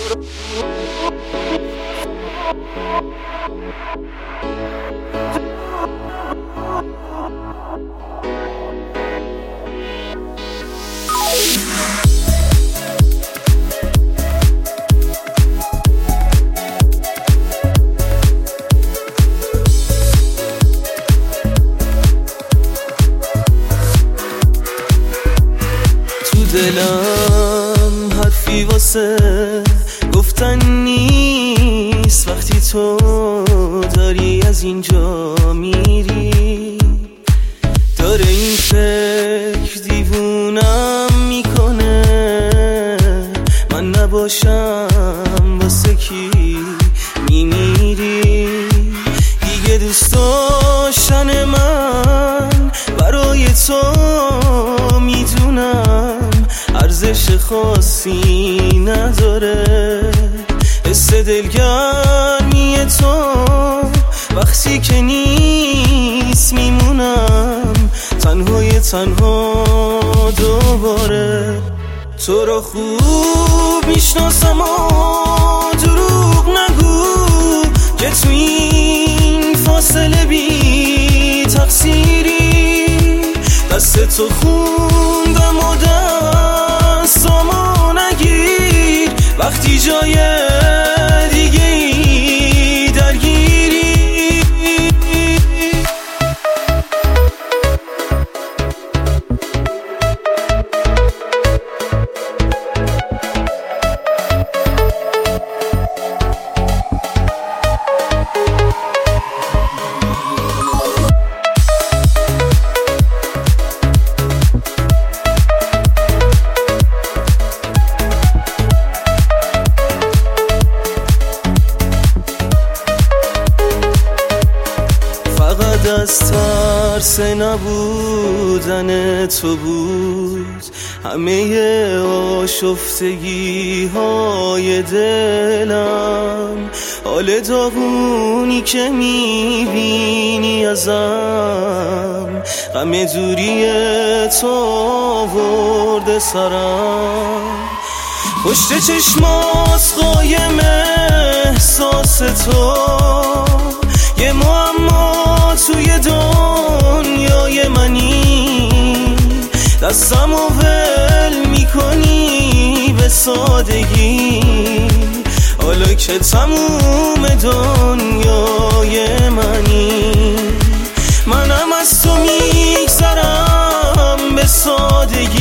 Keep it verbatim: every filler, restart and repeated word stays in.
دلم حرفی واسه گفتن نیست وقتی تو داری از اینجا میری. داره این فکر دیوونم میکنه من نباشم واسه کی میمیری. دیگه دوست داشتن من برای تو میدونم ارزش خاصی نداره. حس دلگرمی تو وقتی که نیست میمونم تنهای تنها دوباره. تو رو خوب میشناسم و دروغ نگو که تو این فاصله بی تقصیری. دست تو خوندم و دستامو نگیر وقتی جای دیگه ای درگیری. از ترس نبودن تو بود همه آشفتگی های دلم. حال داغونی که میبینی ازم غم دوری تو آورده سرم. پشت چشمات قایم احساس تو یه معما توی دنیای منی. دستمو ول میکنی به سادگی حالا که تموم دنیای منی. منم از تو میگذرم به سادگی